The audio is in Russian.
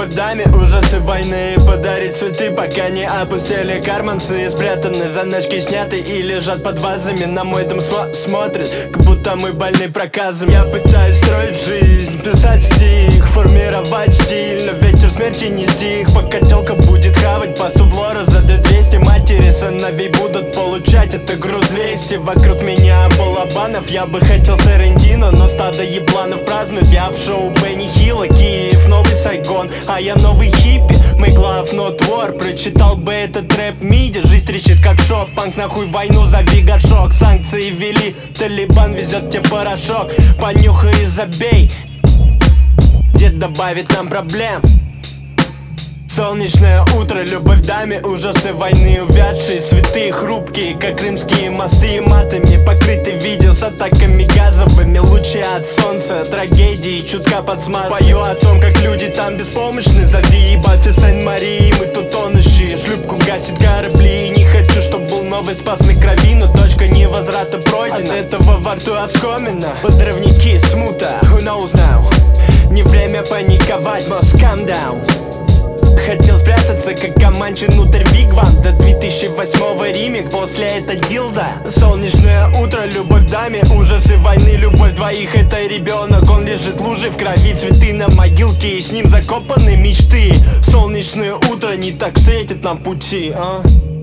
любовь даме, ужасы войны. Подарить цветы, пока не опустили карманцы. Спрятаны заначки сняты и лежат под вазами. На мой дом смотрят, как будто мы больны проказом. Я пытаюсь строить жизнь, писать стих, формировать стиль. Но ветер смерти не стих, пока телка будет хавать пасту в лора за 200. Матери сыновей будут получать, это груз 200. Вокруг меня балабанов, я бы хотел Сарантино, но стадо ебланов празднуют. Я в шоу Бенни Хилла, Киев, новый Сайгон, а я новый хиппи. Make love, not war, прочитал бы этот рэп миди. Жизнь трещит как шов, панк нахуй войну, зови горшок. Санкции ввели, Талибан везет тебе порошок. Понюхай и забей, дед добавит нам проблем. Солнечное утро, любовь даме, ужасы войны. Увядшие цветы, хрупкие, как крымские мосты. Матами покрыты видео с атаками газовыми. Лучи от солнца, трагедии, чутка под смазку. Пою о том, как люди там беспомощны. Зови Баффи Сен-Мари, мы тут тонущие. Шлюпку гасит корабли. Не хочу, чтоб был новый спасный крови, но точка невозврата пройдена. От этого во рту оскомина. Подрывники, смута, who knows now. Не время паниковать, must calm down. Хотел спрятаться, как Команчи внутрь Вигвам. До 2008-го ремик, после это дилда. Солнечное утро, любовь даме, ужасы войны, любовь двоих. Это ребенок, он лежит лужей в крови. Цветы на могилке, и с ним закопаны мечты. Солнечное утро не так светит нам пути,